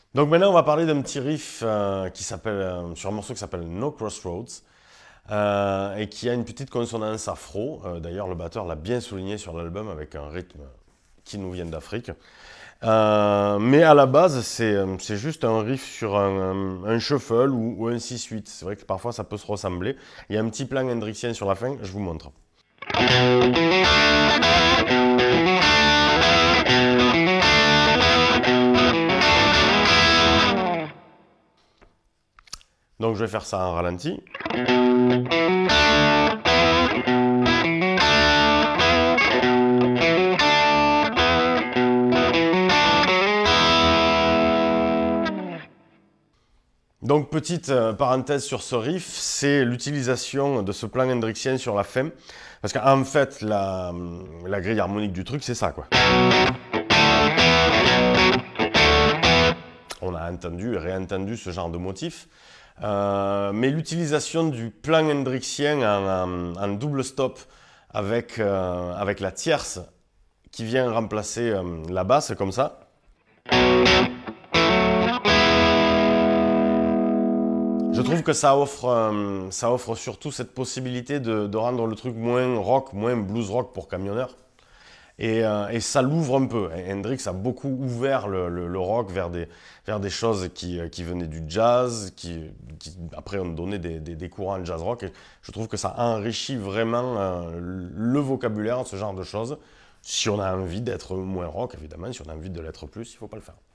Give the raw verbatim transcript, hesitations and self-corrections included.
Donc maintenant, on va parler d'un petit riff euh, qui s'appelle, euh, sur un morceau qui s'appelle No Crossroads euh, et qui a une petite consonance afro. Euh, D'ailleurs, le batteur l'a bien souligné sur l'album avec un rythme qui nous vient d'Afrique. Euh, mais à la base, c'est euh, c'est juste un riff sur un, un, un shuffle ou, ou un six huit. C'est vrai que parfois ça peut se ressembler. Il y a un petit plan hendrixien sur la fin, je vous montre. Donc je vais faire ça en ralenti. Donc petite euh, parenthèse sur ce riff, c'est l'utilisation de ce plan hendrixien sur la fin. Parce qu'en fait, la, la grille harmonique du truc, c'est ça, quoi. On a entendu et réentendu ce genre de motif. Euh, mais l'utilisation du plan hendrixien en, en, en double stop avec, euh, avec la tierce qui vient remplacer euh, la basse, comme ça. Je trouve que ça offre, euh, ça offre surtout cette possibilité de, de rendre le truc moins rock, moins blues rock pour camionneur. Et, euh, et ça l'ouvre un peu. Hendrix a beaucoup ouvert le, le, le rock vers des, vers des choses qui, qui venaient du jazz, qui, qui après ont donné des, des, des courants de jazz rock. Et je trouve que ça enrichit vraiment euh, le vocabulaire, ce genre de choses. Si on a envie d'être moins rock, évidemment, si on a envie de l'être plus, il ne faut pas le faire.